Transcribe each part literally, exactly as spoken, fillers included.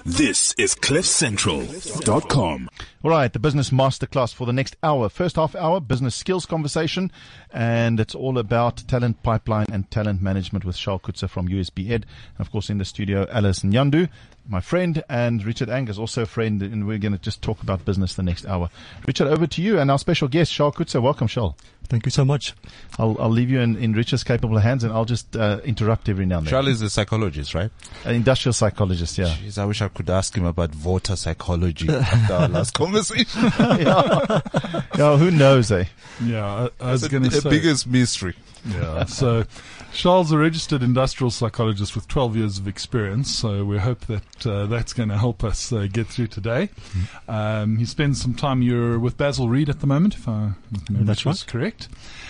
This is cliff central dot com. All right, the business masterclass for the next hour. First half hour, business skills conversation, and it's all about talent pipeline and talent management with Charles Coetzee from U S B Ed. And of course, in the studio, Alice Nyandu, my friend, and Richard Angus, also a friend, and we're going to just talk about business the next hour. Richard, over to you, and our special guest, Charles Coetzee. Welcome, Charles. Thank you so much. I'll, I'll leave you in, in Richard's capable hands, and I'll just uh, interrupt every now and then. Charlie is a psychologist, right? An industrial psychologist, yeah. Jeez, I wish I could ask him about voter psychology after our last conversation. yeah. yeah, who knows, eh? Yeah, I, I was That's going to the say. biggest mystery. Yeah, so Charles is a registered industrial psychologist with twelve years of experience, so we hope that uh, that's going to help us uh, get through today. Mm-hmm. Um, he spends some time, you're with Basil Reid at the moment, if I remember that's right. correct.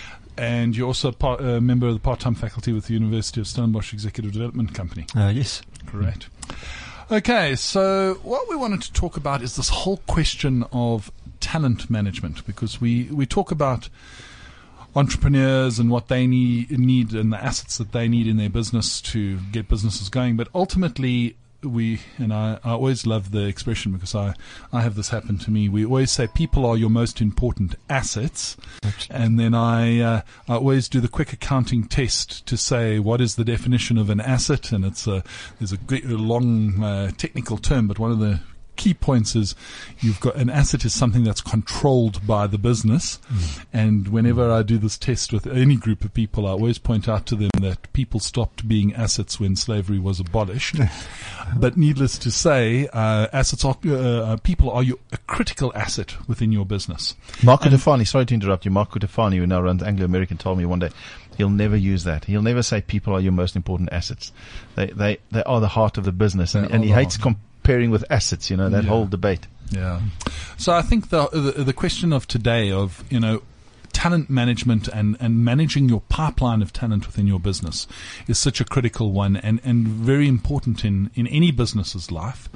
And you're also a part, uh, member of the part-time faculty with the University of Stellenbosch Executive Development Company. Uh, yes. Correct. Okay, so what we wanted to talk about is this whole question of talent management, because we, we talk about entrepreneurs and what they need, need and the assets that they need in their business to get businesses going. But ultimately, we, and I, I always love the expression because I, I have this happen to me. We always say people are your most important assets. And then I, uh, I always do the quick accounting test to say what is the definition of an asset. And it's a, there's a, great, a long uh, technical term, but one of the key points is you've got an asset is something that's controlled by the business. Mm. And whenever I do this test with any group of people, I always point out to them that people stopped being assets when slavery was abolished. But needless to say, uh, assets are, uh, people are your, a critical asset within your business. Marco Defani, sorry to interrupt you. Marco Defani, who now runs Anglo American, told me one day he'll never use that. He'll never say people are your most important assets. They, they, they are the heart of the business. And, and he hates comp- pairing with assets, you know, that yeah. whole debate. Yeah. So I think the, the the question of today of, you know, talent management and, and managing your pipeline of talent within your business is such a critical one and, and very important in, in any business's life.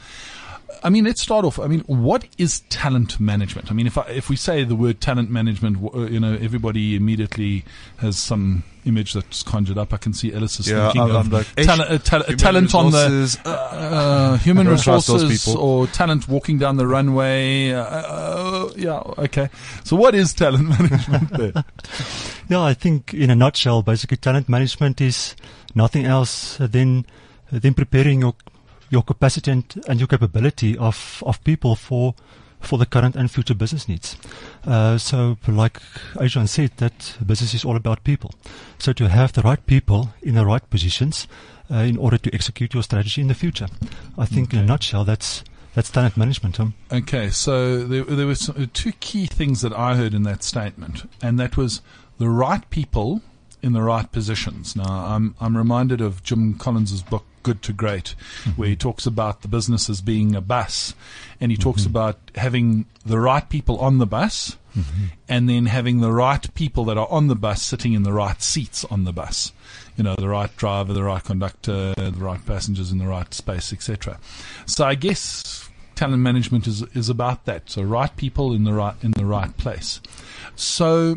I mean, let's start off. I mean, what is talent management? I mean, if I, if we say the word talent management, you know, everybody immediately has some image that's conjured up. I can see Ellis is Yeah, thinking I'm of like, talent, uh, ta- human talent on the resources, uh, uh, human I don't trust those resources people. or talent walking down the runway. Uh, uh, yeah, okay. So what is talent management there? Yeah, I think in a nutshell, basically talent management is nothing else than, than preparing your your capacity and, and your capability of, of people for for the current and future business needs. Uh, so like Adrian said, that business is all about people. So to have the right people in the right positions uh, in order to execute your strategy in the future. I think Okay. in a nutshell, that's that's talent management. Huh? Okay, so there, there were some, two key things that I heard in that statement, and that was the right people in the right positions. Now, I'm I'm reminded of Jim Collins' book, Good to Great, mm-hmm. where he talks about the business as being a bus, and he talks mm-hmm. about having the right people on the bus, mm-hmm. and then having the right people that are on the bus sitting in the right seats on the bus. You know, the right driver, the right conductor, the right passengers in the right space, et cetera. So I guess talent management is is about that. So right people in the right in the right place. So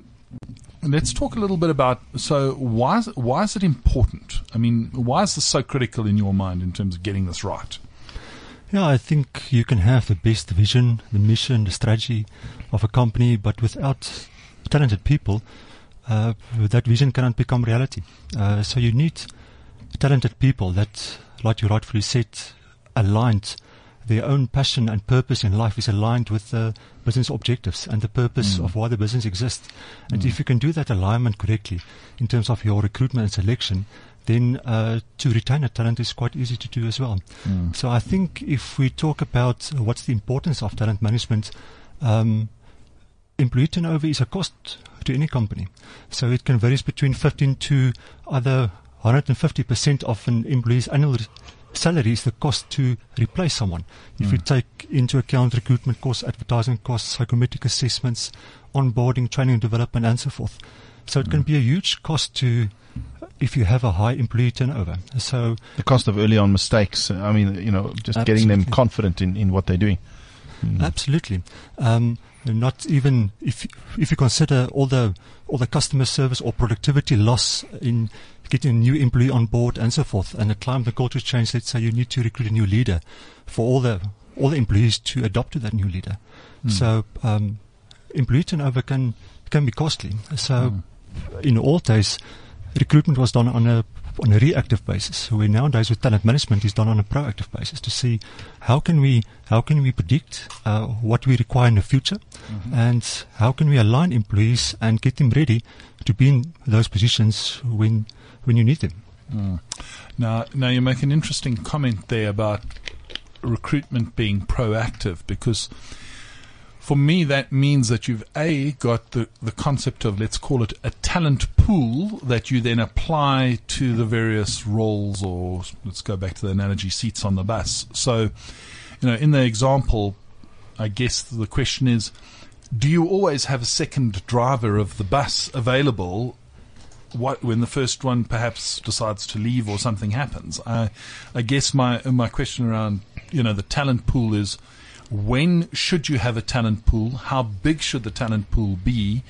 let's talk a little bit about, so why is, why is it important? I mean, why is this so critical in your mind in terms of getting this right? Yeah, I think you can have the best vision, the mission, the strategy of a company, but without talented people, uh, that vision cannot become reality. Uh, so you need talented people that, like you rightfully said, aligned their own passion and purpose in life is aligned with the business objectives and the purpose mm. of why the business exists. And mm. if you can do that alignment correctly in terms of your recruitment and selection, then uh, to retain a talent is quite easy to do as well. Mm. So I think if we talk about what's the importance of talent management, um, employee turnover is a cost to any company. So it can vary between fifteen to other one hundred fifty percent of an employee's annual salary is the cost to replace someone. If mm. you take into account recruitment costs, advertising costs, psychometric assessments, onboarding, training and development, and so forth. So it mm. can be a huge cost to, if you have a high employee turnover. So the cost of early on mistakes, I mean, you know, just absolutely. getting them confident in, in what they're doing. Mm. Absolutely. Um, not even if if you consider all the all the customer service or productivity loss in getting a new employee on board and so forth, and the climate and culture change. Let's say you need to recruit a new leader for all the all the employees to adopt to that new leader. Mm. So um, employee turnover can can be costly. So mm. in old days, recruitment was done on a on a reactive basis. Where nowadays with talent management is done on a proactive basis to see how can we how can we predict uh, what we require in the future, mm-hmm. and how can we align employees and get them ready to be in those positions when when you need them. Mm. Now, now you make an interesting comment there about recruitment being proactive, because for me, that means that you've A, got the, the concept of, let's call it a talent pool that you then apply to the various roles, or let's go back to the analogy, seats on the bus. So, you know, in the example, I guess the question is, do you always have a second driver of the bus available what, when the first one perhaps decides to leave or something happens? I, I guess my, my question around, you know, the talent pool is, when should you have a talent pool? How big should the talent pool be?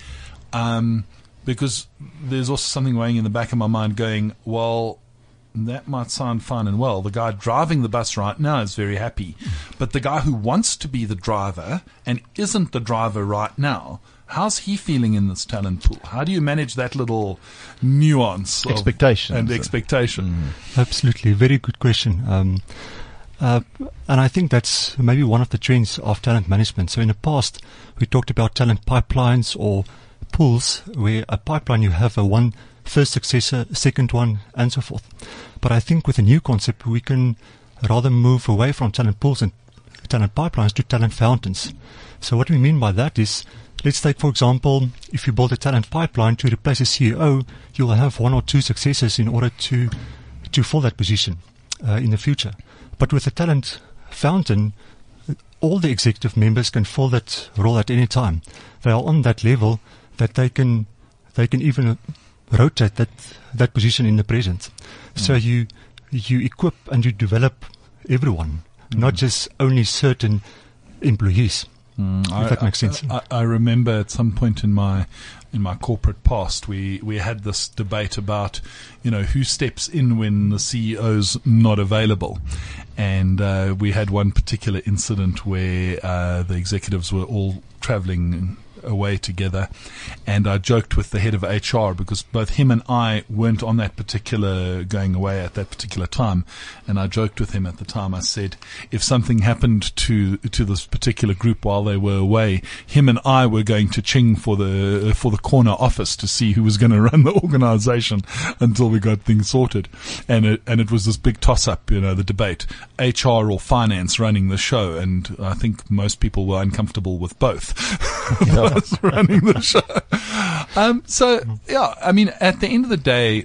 Um, because there's also something weighing in the back of my mind going, well, that might sound fine and well. The guy driving the bus right now is very happy. But the guy who wants to be the driver and isn't the driver right now, how's he feeling in this talent pool? How do you manage that little nuance? Expectation. And expectation. Mm. Absolutely. Very good question. Um, Uh, and I think that's maybe one of the trends of talent management. So in the past, we talked about talent pipelines or pools, where a pipeline you have a one first successor, second one, and so forth. But I think with a new concept, we can rather move away from talent pools and talent pipelines to talent fountains. So what we mean by that is, let's take, for example, if you build a talent pipeline to replace a C E O, you'll have one or two successors in order to to fill that position uh, in the future. But with a talent fountain, all the executive members can fill that role at any time. They are on that level that they can they can even rotate that that position in the present. Mm. So you you equip and you develop everyone, mm. not just only certain employees. Mm. If I, that makes sense. I, I remember at some point in my in my corporate past, we, we had this debate about, you know, who steps in when the C E O's not available. And uh, we had one particular incident where uh, the executives were all traveling away together, and I joked with the head of H R, because both him and I weren't on that particular going away at that particular time, and I joked with him at the time. I said, if something happened to to this particular group while they were away, him and I were going to ching for the for the corner office to see who was going to run the organization until we got things sorted. And it and it was this big toss up, you know, the debate, H R or finance running the show, and I think most people were uncomfortable with both. Yeah. running the show. Um, so, yeah, I mean, at the end of the day,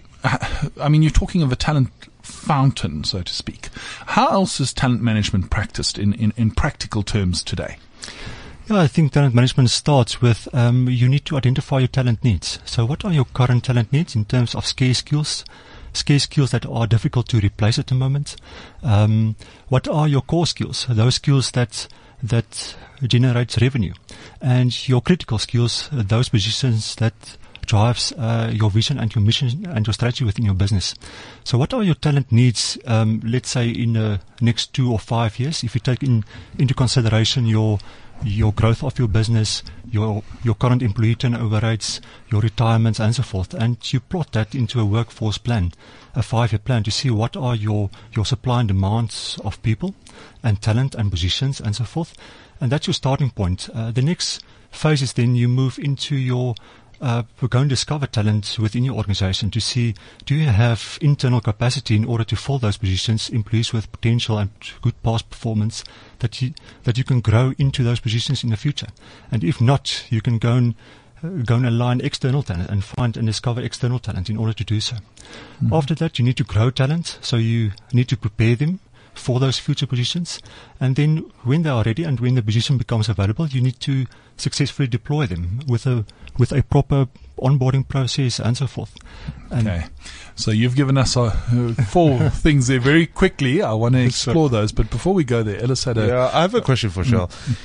I mean, you're talking of a talent fountain, so to speak. How else is talent management practiced in, in, in practical terms today? Yeah, I think talent management starts with um, you need to identify your talent needs. So what are your current talent needs in terms of scarce skills, scarce skills that are difficult to replace at the moment? Um, what are your core skills, those skills that that generates revenue, and your critical skills, those positions that drives uh, your vision and your mission and your strategy within your business. So what are your talent needs, um, let's say in the next two or five years, if you take in, into consideration your your growth of your business, your your current employee turnover rates, your retirements and so forth, and you plot that into a workforce plan, a five-year plan, to see what are your, your supply and demands of people and talent and positions and so forth. And that's your starting point. Uh, the next phase is then you move into your Uh, we're going to discover talent within your organization to see, do you have internal capacity in order to fill those positions, employees with potential and good past performance, that you, that you can grow into those positions in the future. And if not, you can go and, uh, go and align external talent and find and discover external talent in order to do so. Mm-hmm. After that, you need to grow talent, so you need to prepare them for those future positions. And then when they are ready and when the position becomes available, you need to successfully deploy them with a with a proper onboarding process and so forth. And okay. So you've given us uh, four things there very quickly. I want to explore those. But before we go there, Ellis had a... Yeah, I have a question for Charles.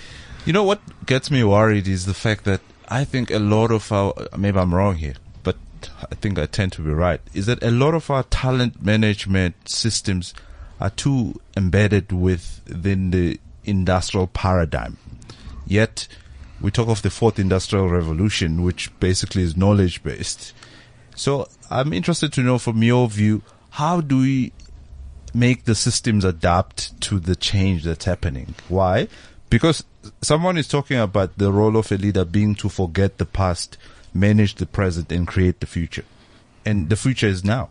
You know what gets me worried is the fact that I think a lot of our, maybe I'm wrong here, but I think I tend to be right, is that a lot of our talent management systems are too embedded within the industrial paradigm. Yet, we talk of the fourth industrial revolution, which basically is knowledge based. So I'm interested to know from your view, how do we make the systems adapt to the change that's happening? Why? Because someone is talking about the role of a leader being to forget the past, manage the present, and create the future. And the future is now.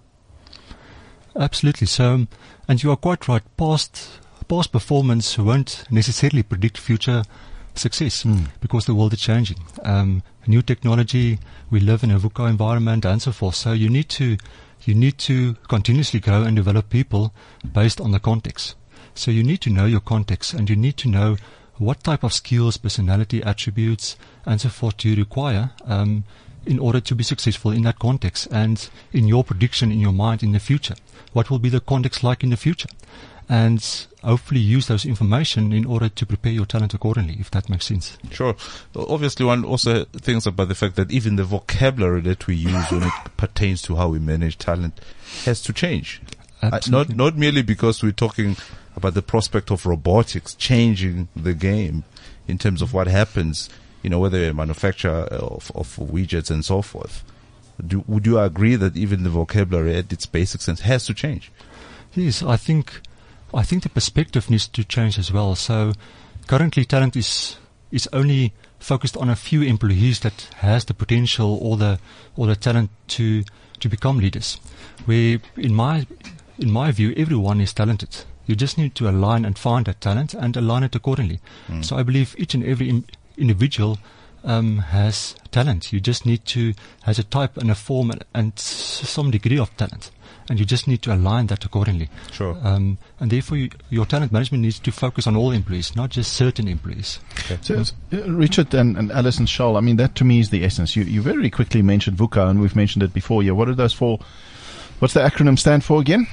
Absolutely. So, and you are quite right. Past, past performance won't necessarily predict future success mm. because the world is changing. Um, new technology, we live in a VUCA environment and so forth. So you need to, you need to continuously grow and develop people based on the context. So you need to know your context, and you need to know what type of skills, personality attributes and so forth do you require um, in order to be successful in that context, and in your prediction in your mind in the future. What will be the context like in the future? And hopefully use those information in order to prepare your talent accordingly, if that makes sense. Sure. Obviously, one also thinks about the fact that even the vocabulary that we use when it pertains to how we manage talent has to change. Uh, not not merely because we're talking about the prospect of robotics changing the game in terms of what happens, you know, whether you're a manufacturer of, of widgets and so forth. Do, would you agree that even the vocabulary at its basic sense has to change? Yes, I think I think the perspective needs to change as well. So currently talent is is only focused on a few employees that has the potential or the or the talent to to become leaders. Where in my in my view, everyone is talented. You just need to align and find that talent and align it accordingly. Mm. So I believe each and every in, individual um, has talent. You just need to has a type and a form and, and some degree of talent, and you just need to align that accordingly. Sure. Um, and therefore, you, your talent management needs to focus on all employees, not just certain employees. Okay. So, uh, Richard and, and Alice and Charles, I mean, that to me is the essence. You, you very quickly mentioned VUCA, and we've mentioned it before. Yeah, what are those four? What's the acronym stand for again?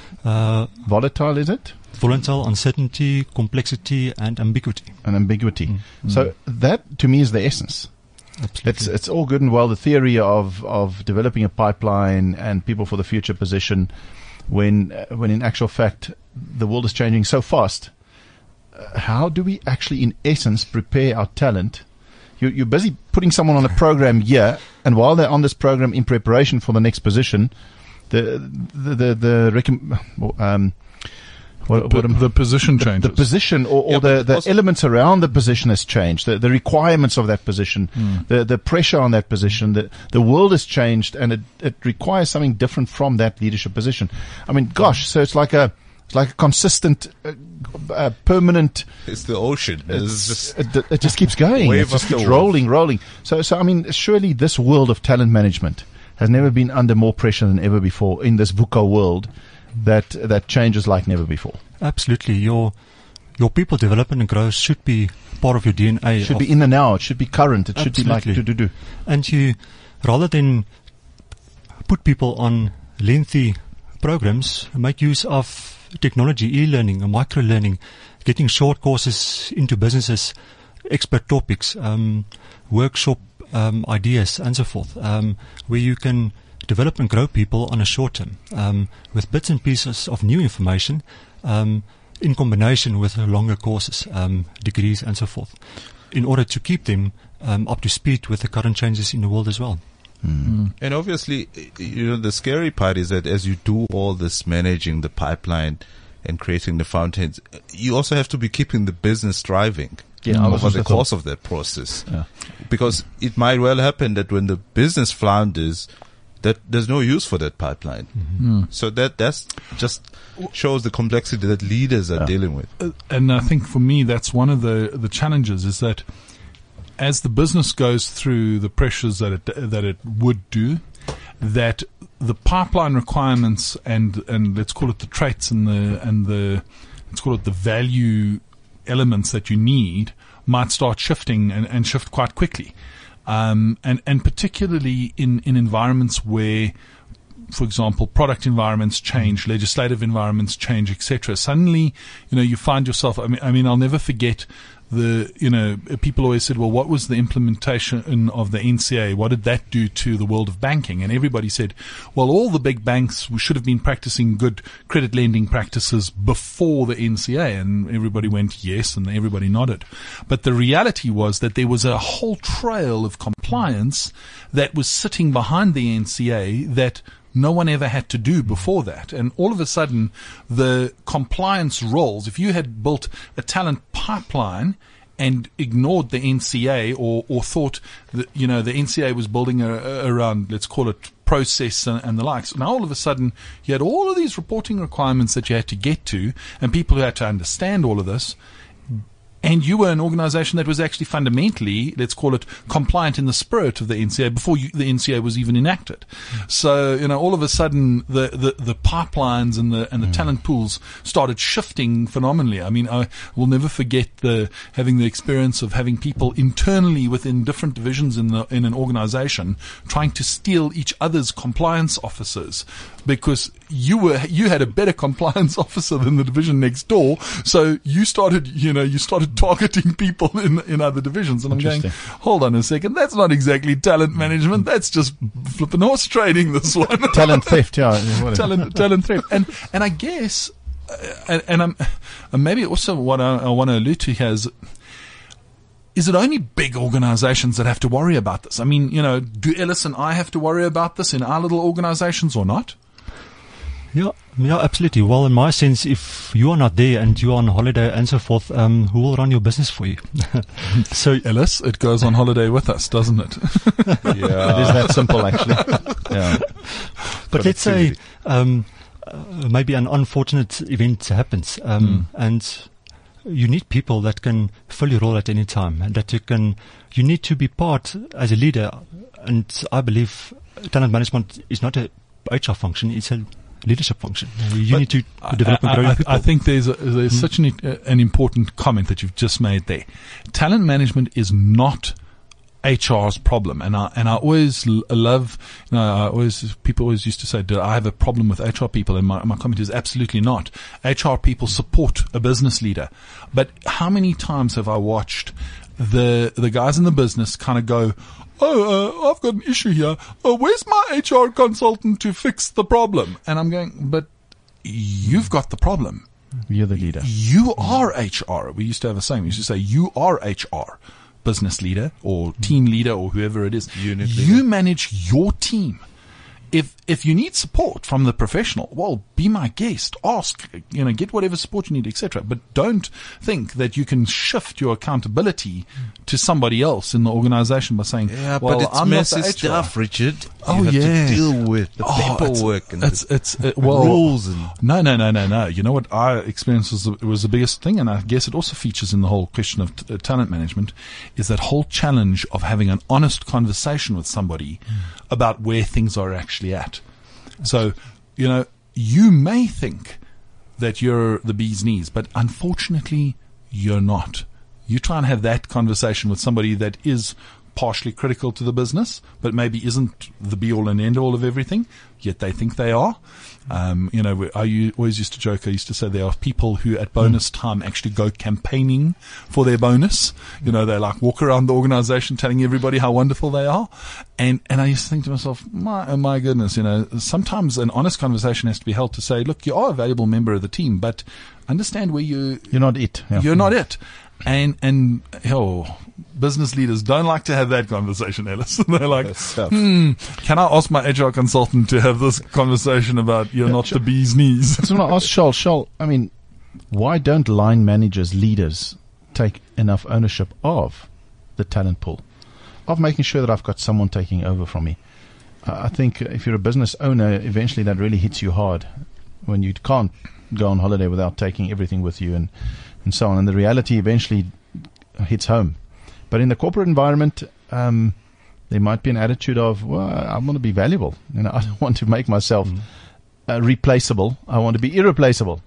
Uh, Volatile, is it? Volatile, uncertainty, complexity, and ambiguity. And ambiguity. Mm. So that, to me, is the essence. Absolutely. It's it's all good and well, the theory of, of developing a pipeline and people for the future position, when uh, when in actual fact the world is changing so fast. Uh, how do we actually, in essence, prepare our talent? You, you're busy putting someone on a program here, and while they're on this program in preparation for the next position, the the the, the recom- um, What, the, what the position changes. The, the position or, or yeah, the, the also elements around the position has changed. The, the requirements of that position, mm. the, the pressure on that position, the, the world has changed, and it, it requires something different from that leadership position. I mean, gosh, so it's like a, it's like a consistent, uh, uh, permanent. It's the ocean. It's just it, it just keeps going. It just keeps rolling, rolling. So, so I mean, surely this world of talent management has never been under more pressure than ever before in this VUCA world. That that changes like never before. Absolutely, your your people development and growth should be part of your D N A. It should be in the now. It should be current. It Absolutely. should be like do do do. And you, rather than put people on lengthy programs, make use of technology, e-learning, and micro-learning, getting short courses into businesses, expert topics, um, workshop um, ideas, and so forth, um, where you can develop and grow people on a short term um, with bits and pieces of new information um, in combination with longer courses, um, degrees and so forth, in order to keep them um, up to speed with the current changes in the world as well. Mm. And obviously, you know, the scary part is that as you do all this managing the pipeline and creating the fountains, you also have to be keeping the business thriving. Yeah, over the course of that process. Yeah. Because it might well happen that when the business flounders, that there's no use for that pipeline. Mm-hmm. So that that's just shows the complexity that leaders are yeah. dealing with. Uh, and I think for me, that's one of the, the challenges is that as the business goes through the pressures that it, that it would do, that the pipeline requirements and, and let's call it the traits and the, and the, let's call it the value elements that you need might start shifting and, and shift quite quickly. Um, and, and particularly in, in environments where for example, product environments change, legislative environments change, et cetera. Suddenly, you know, you find yourself. I mean, I mean, I'll never forget. The you know people always said, well, what was the implementation of the N C A? What did that do to the world of banking? And everybody said, well, all the big banks should have been practicing good credit lending practices before the N C A. And everybody went yes, and everybody nodded. But the reality was that there was a whole trail of compliance that was sitting behind the N C A that no one ever had to do before that. And all of a sudden, the compliance roles, if you had built a talent pipeline and ignored the N C A or, or thought that, you know, the N C A was building a, a, around, let's call it process and, and the likes. Now all of a sudden, you had all of these reporting requirements that you had to get to and people who had to understand all of this. And you were an organization that was actually fundamentally, let's call it, compliant in the spirit of the N C A before you, the N C A was even enacted. Mm. So, you know, all of a sudden the, the, the pipelines and the, and the mm. talent pools started shifting phenomenally. I mean, I will never forget the, having the experience of having people internally within different divisions in the, in an organization trying to steal each other's compliance officers because you were, you had a better compliance officer than the division next door. So you started, you know, you started targeting people in in other divisions. And I'm going, hold on a second, that's not exactly talent management. That's just flipping horse trading, this one. Talent theft, yeah. talent, talent theft. And, and I guess, uh, and, and I'm, and maybe also what I, I want to allude to here is, is it only big organizations that have to worry about this? I mean, you know, do Ellis and I have to worry about this in our little organizations or not? Yeah, yeah, absolutely. Well, in my sense, if you are not there and you are on holiday and so forth, um, who will run your business for you? So, Ellis, it goes on holiday with us, doesn't it? Yeah, it is that simple, actually. Yeah. But let's say um, uh, maybe an unfortunate event happens, um, mm. and you need people that can fill your role at any time, and that you can. You need to be part as a leader, and I believe talent management is not a H R function; it's a leadership function. You but need to develop and grow I, I, people. I think there's, a, there's mm. such an, uh, an important comment that you've just made there. Talent management is not H R's problem, and I and I always l- love. You know, I always people always used to say, "Do I have a problem with H R people?" And my my comment is absolutely not. H R people support a business leader, but how many times have I watched the the guys in the business kind of go, oh, uh, I've got an issue here. Oh, where's my H R consultant to fix the problem? And I'm going, but you've got the problem. You're the leader. You are H R. We used to have a saying. We used to say, you are H R, business leader or team leader or whoever it is. Unit you leader. manage your team. If if you need support from the professional, well, be my guest. Ask, you know, get whatever support you need, et cetera. But don't think that you can shift your accountability to somebody else in the organization by saying, yeah, well, but it's I'm messy not the H R. stuff, Richard. Oh, you have yeah. to deal with the Oh, paperwork it's, and it's, the it's, it, well, rules. And no, no, no, no, no. You know what I experienced was the, was the biggest thing, and I guess it also features in the whole question of t- uh, talent management, is that whole challenge of having an honest conversation with somebody mm. about where things are actually at. So, you know, you may think that you're the bee's knees, but unfortunately, you're not. You try and have that conversation with somebody that is partially critical to the business, but maybe isn't the be-all and end-all of everything, yet they think they are. Um, you know, I u- always used to joke, I used to say there are people who at bonus time actually go campaigning for their bonus. You know, they like walk around the organization telling everybody how wonderful they are. And, and I used to think to myself, my, oh my goodness, you know, sometimes an honest conversation has to be held to say, look, you are a valuable member of the team, but understand where you, You're not it. Yeah. you're not it. And, and, oh, business leaders don't like to have that conversation, Ellis. They're like, hmm, can I ask my H R consultant to have this conversation about you're Yeah, not sure. the bee's knees? So when I asked Charles, Charles, I mean, why don't line managers, leaders, take enough ownership of the talent pool, of making sure that I've got someone taking over from me? Uh, I think if you're a business owner, eventually that really hits you hard when you can't go on holiday without taking everything with you and, and so on. And the reality eventually hits home. But in the corporate environment, um, there might be an attitude of, well, I want to be valuable. You know, I don't want to make myself mm. uh, replaceable. I want to be irreplaceable.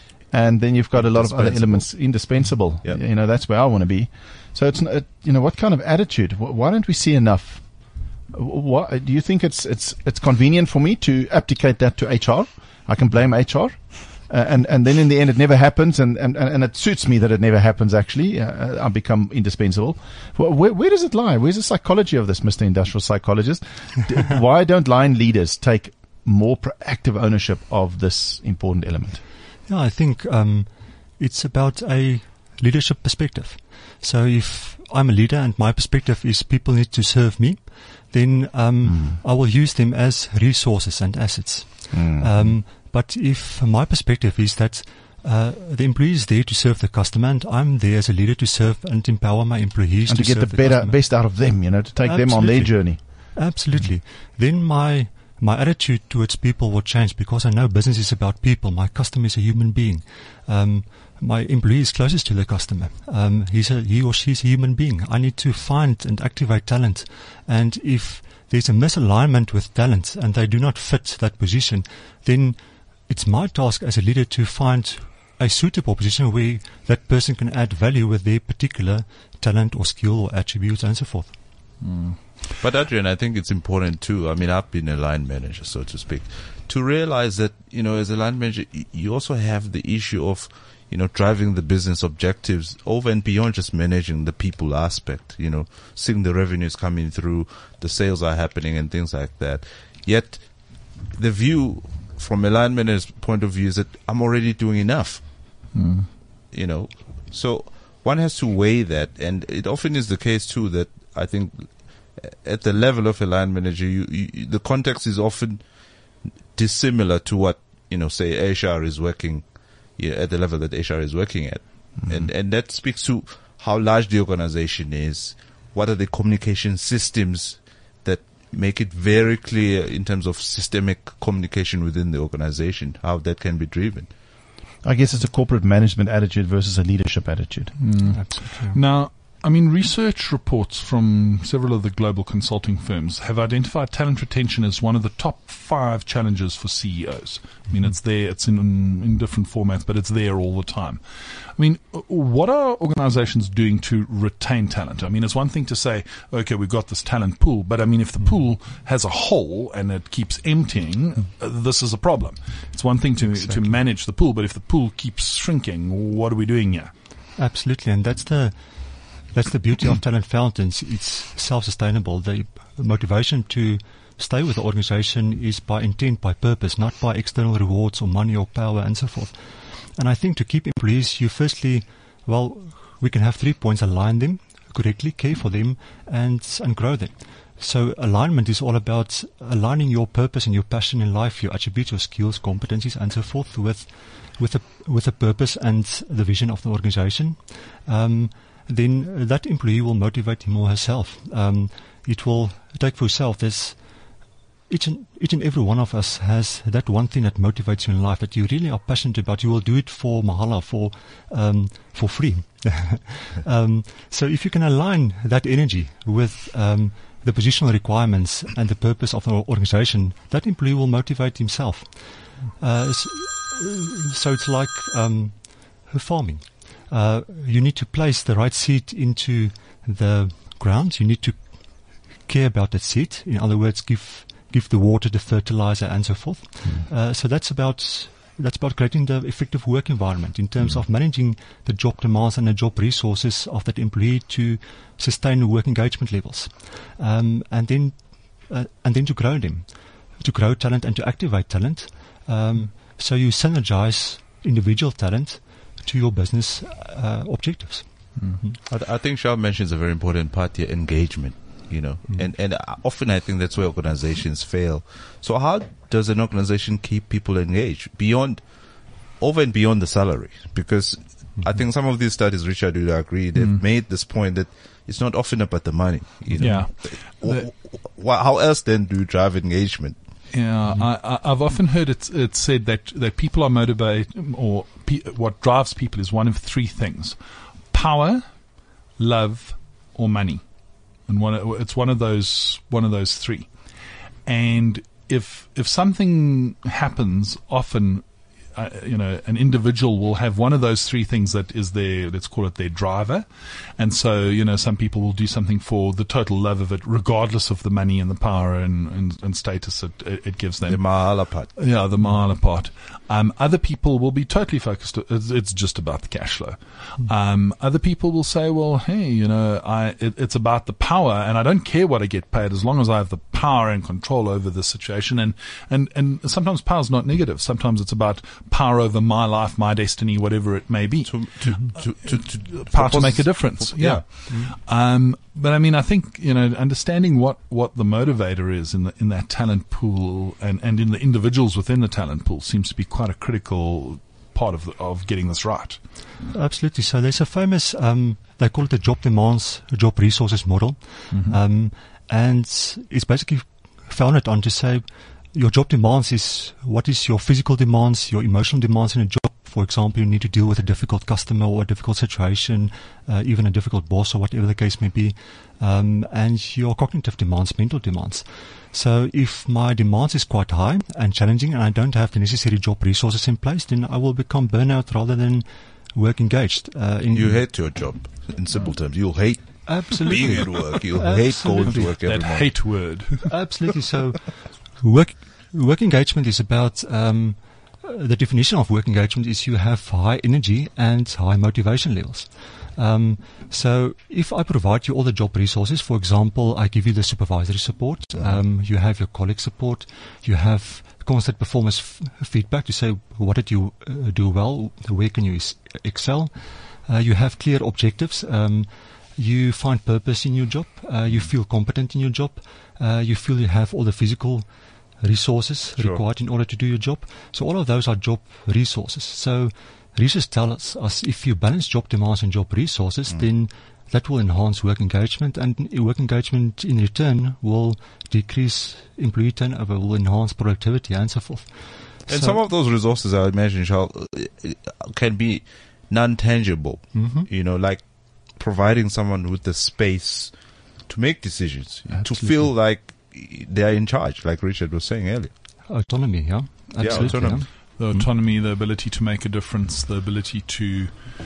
And then you've got a lot of other elements indispensable. Yep. You know, that's where I want to be. So it's, uh, you know, what kind of attitude? Why don't we see enough What, do you think it's it's it's convenient for me to abdicate that to H R? I can blame H R, uh, and and then in the end it never happens, and and, and it suits me that it never happens. Actually, uh, I become indispensable. Where, where, where does it lie? Where's the psychology of this, Mister Industrial Psychologist? D- why don't line leaders take more proactive ownership of this important element? Yeah, I think um, it's about a leadership perspective. So if I'm a leader and my perspective is people need to serve me, then um, mm. I will use them as resources and assets. Mm. Um, but if my perspective is that uh, the employee is there to serve the customer, and I'm there as a leader to serve and empower my employees and to, to get the, the better, customer. best out of them, you know, to take Absolutely. them on their journey. Absolutely. Mm. Then my my attitude towards people will change, because I know business is about people. My customer is a human being. Um, my employee is closest to the customer. Um, he's a, he or she is a human being. I need to find and activate talent. And if there's a misalignment with talent and they do not fit that position, then it's my task as a leader to find a suitable position where that person can add value with their particular talent or skill or attributes and so forth. Mm. But Adrian, I think it's important too. I mean, I've been a line manager, so to speak, to realize that, you know, as a line manager, you also have the issue of, you know, driving the business objectives over and beyond just managing the people aspect, you know, seeing the revenues coming through, the sales are happening and things like that. Yet the view from a line manager's point of view is that I'm already doing enough, mm. you know, so one has to weigh that. And it often is the case too that I think at the level of a line manager, you, you, the context is often dissimilar to what, you know, say H R is working, yeah, at the level that H R is working at. Mm-hmm. And, and that speaks to how large the organization is. What are the communication systems that make it very clear in terms of systemic communication within the organization, how that can be driven. I guess it's a corporate management attitude versus a leadership attitude. Mm. Absolutely. Now, I mean, research reports from several of the global consulting firms have identified talent retention as one of the top five challenges for C E Os. I mean, mm-hmm. it's there, it's in, in different formats, but it's there all the time. I mean, what are organizations doing to retain talent? I mean, it's one thing to say, okay, we've got this talent pool, but I mean, if the pool has a hole and it keeps emptying, uh, this is a problem. It's one thing to, exactly. to manage the pool, but if the pool keeps shrinking, what are we doing here? Absolutely, and that's the That's the beauty of talent fountains. It's self-sustainable. The motivation to stay with the organization is by intent, by purpose, not by external rewards or money or power and so forth. And I think to keep employees, you firstly, well, we can have three points: align them correctly, care for them, and, and grow them. So alignment is all about aligning your purpose and your passion in life, your attributes, your skills, competencies, and so forth with, with a, with a purpose and the vision of the organization. Um, then that employee will motivate him or herself. Um, it will take for yourself. There's each and each and every one of us has that one thing that motivates you in life that you really are passionate about. You will do it for mahala, for um, for free. um, so if you can align that energy with um, the positional requirements and the purpose of the organization, that employee will motivate himself. Uh, so, so it's like um, farming. Uh, you need to place the right seed into the ground. You need to care about that seed. In other words, give give the water, the fertilizer, and so forth. Mm. Uh, so that's about that's about creating the effective work environment in terms mm. of managing the job demands and the job resources of that employee to sustain the work engagement levels, um, and then uh, and then to grow them, to grow talent and to activate talent. Um, so you synergize individual talent to your business uh, objectives. Mm-hmm. I, I think Charles mentions a very important part here: engagement. You know, mm-hmm. and and often I think that's where organizations fail. So how does an organization keep people engaged beyond, over and beyond the salary? Because mm-hmm. I think some of these studies, Richard, would agree, they've mm-hmm. made this point that it's not often about the money. You know? Yeah. The, how else then do you drive engagement? Yeah, mm-hmm. I, I've often heard it, it said that, that people are motivated, or pe- what drives people is one of three things: power, love, or money. And one, it's one of those, one of those three. And if if something happens, often uh, you know, an individual will have one of those three things that is their, let's call it their driver. And so, you know, some people will do something for the total love of it, regardless of the money and the power and, and, and status it, it gives them. The mahala part. Yeah, the mahala part. Um, other people will be totally focused. It's, it's just about the cash flow. Mm. Um, other people will say, well, hey, you know, I, it, it's about the power, and I don't care what I get paid as long as I have the power and control over the situation. And, and, and sometimes power is not negative. Sometimes it's about power over my life, my destiny, whatever it may be. To, to, to, to, to, power to make a difference. Yeah. yeah. Mm. Um, but I mean, I think, you know, understanding what, what the motivator is in the, in that talent pool and, and in the individuals within the talent pool seems to be quite a critical part of the, of getting this right. Absolutely. So there's a famous, um, they call it the job demands, job resources model. Mm-hmm. Um, and it's basically founded on to say your job demands is what is your physical demands, your emotional demands in a job. For example, you need to deal with a difficult customer or a difficult situation, uh, even a difficult boss or whatever the case may be, um, and your cognitive demands, mental demands. So if my demands is quite high and challenging and I don't have the necessary job resources in place, then I will become burnout rather than work engaged. Uh, in you hate your job, in simple terms. You'll hate Absolutely. being at work. You'll hate going to work every That morning. hate word. Absolutely. So work, work engagement is about... Um, the definition of work engagement is you have high energy and high motivation levels. Um, so if I provide you all the job resources, for example, I give you the supervisory support, um, you have your colleague support, you have constant performance f- feedback to say what did you uh, do well, where can you s- excel, uh, you have clear objectives, um, you find purpose in your job, uh, you feel competent in your job, uh, you feel you have all the physical resources Sure. required in order to do your job. So all of those are job resources. So research tells us if you balance job demands and job resources, mm. then that will enhance work engagement, and work engagement in return will decrease employee turnover, will enhance productivity and so forth. And so some of those resources, I imagine, shall, can be non-tangible, mm-hmm. you know, like providing someone with the space to make decisions, Absolutely. to feel like they are in charge, like Richard was saying earlier. Autonomy, yeah. Absolutely, yeah, autonomy. yeah. The autonomy, the ability to make a difference, the ability to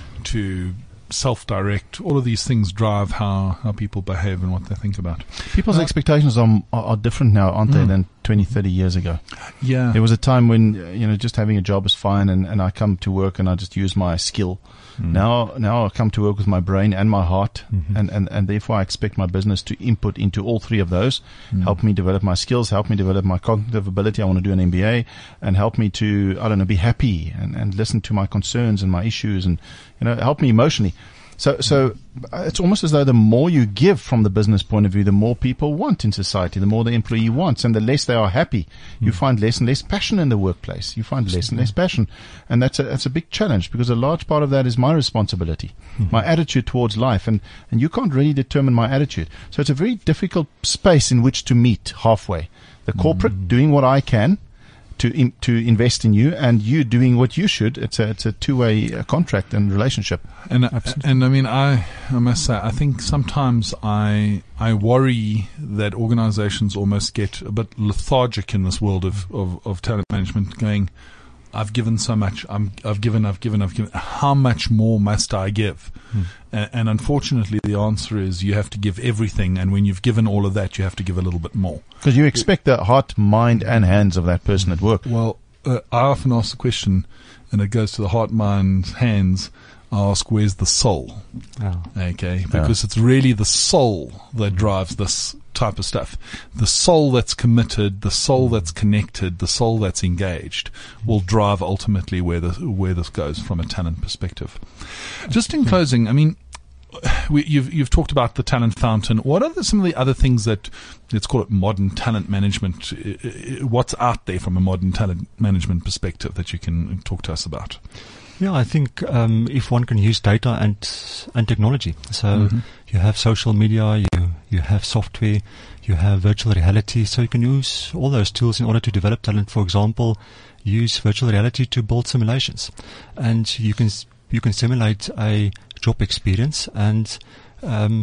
to self-direct, all of these things drive how, how people behave and what they think about. People's Uh, expectations are, are are different now, aren't they, Mm. than twenty, thirty years ago? Yeah. There was a time when, uh, you know, just having a job is fine, and, and I come to work and I just use my skill. Mm. Now, now I come to work with my brain and my heart, Mhm. and, and, and therefore I expect my business to input into all three of those, Mm. help me develop my skills, help me develop my cognitive ability. I want to do an M B A, and help me to, I don't know, be happy and, and listen to my concerns and my issues, and, you know, help me emotionally. So, so it's almost as though the more you give from the business point of view, the more people want in society, the more the employee wants, and the less they are happy. You find less and less passion in the workplace. You find less and less passion, and that's a that's a big challenge, because a large part of that is my responsibility, my attitude towards life, and and you can't really determine my attitude. So it's a very difficult space in which to meet halfway. The corporate doing what I can to in, to invest in you, and you doing what you should. It's a it's a two way uh, contract and relationship. And and I mean, I I must say, I think sometimes I I worry that organisations almost get a bit lethargic in this world of, of, of talent management, going, I've given so much, I'm, I've given, I've given, I've given. How much more must I give? Hmm. And, and unfortunately, the answer is you have to give everything, and when you've given all of that, you have to give a little bit more. Because you expect the heart, mind, and hands of that person at work. Well, uh, I often ask the question, and it goes to the heart, mind, hands. I ask, where's the soul? Oh. Okay, because it's really the soul that drives this type of stuff. The soul that's committed, the soul that's connected, the soul that's engaged will drive ultimately where this, where this goes from a talent perspective. Just in closing, I mean, we, you've you've talked about the talent fountain. What are the, some of the other things that, let's call it modern talent management, what's out there from a modern talent management perspective that you can talk to us about? Yeah, I think um, if one can use data and and technology, so Mm-hmm. you have social media, you you have software, you have virtual reality, so you can use all those tools in order to develop talent. For example, use virtual reality to build simulations, and you can you can simulate a job experience, and um,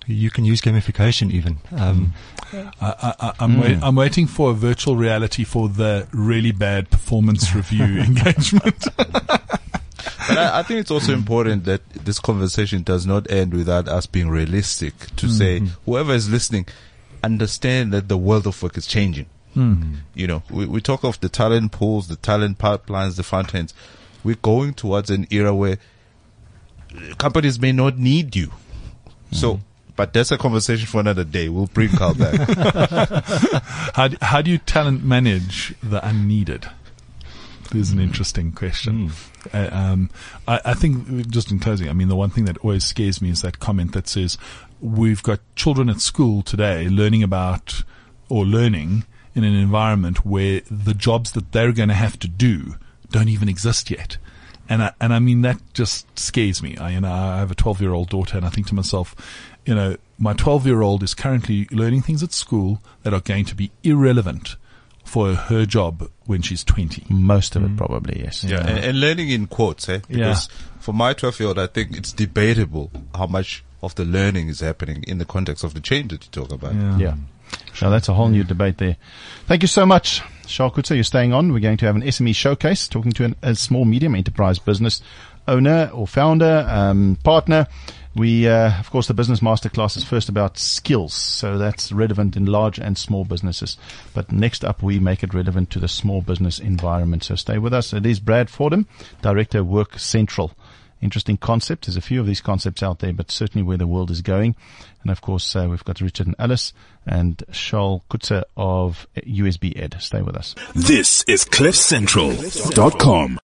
you can use gamification even. Um, I, I, I'm, mm. wait, I'm waiting for a virtual reality for the really bad performance review engagement. But I, I think it's also important that this conversation does not end without us being realistic to mm-hmm. say, whoever is listening, understand that the world of work is changing. Mm-hmm. You know, we, we talk of the talent pools, the talent pipelines, the front ends. We're going towards an era where companies may not need you. Mm-hmm. So, but that's a conversation for another day. We'll bring Carl back. how, do, how do you talent manage the unneeded? This is an interesting question. Mm. Uh, um, I, I think, just in closing, I mean, the one thing that always scares me is that comment that says, we've got children at school today learning about, or learning in an environment where the jobs that they're going to have to do don't even exist yet. And I, and I mean, that just scares me. I, you know, I have a twelve year old daughter, and I think to myself, you know, my twelve year old is currently learning things at school that are going to be irrelevant for her job when she's twenty. Most of mm. it probably, yes. Yeah, yeah. And, and learning in quotes, eh? Because yeah. for my twelve year old, I think it's debatable how much of the learning is happening in the context of the change that you talk about. Yeah. yeah. So that's a whole new debate there. Thank you so much, Charles Coetzee. You're staying on. We're going to have an S M E showcase, talking to an, a small, medium enterprise business owner or founder, um, partner. We, uh, of course, the business masterclass is first about skills. So that's relevant in large and small businesses. But next up, we make it relevant to the small business environment. So stay with us. It is Brad Fordham, Director, Work Central. Interesting concept. There's a few of these concepts out there, but certainly where the world is going. And of course, uh, we've got Richard and Alice and Charles Coetzee of U S B Ed. Stay with us. This is cliff central dot com.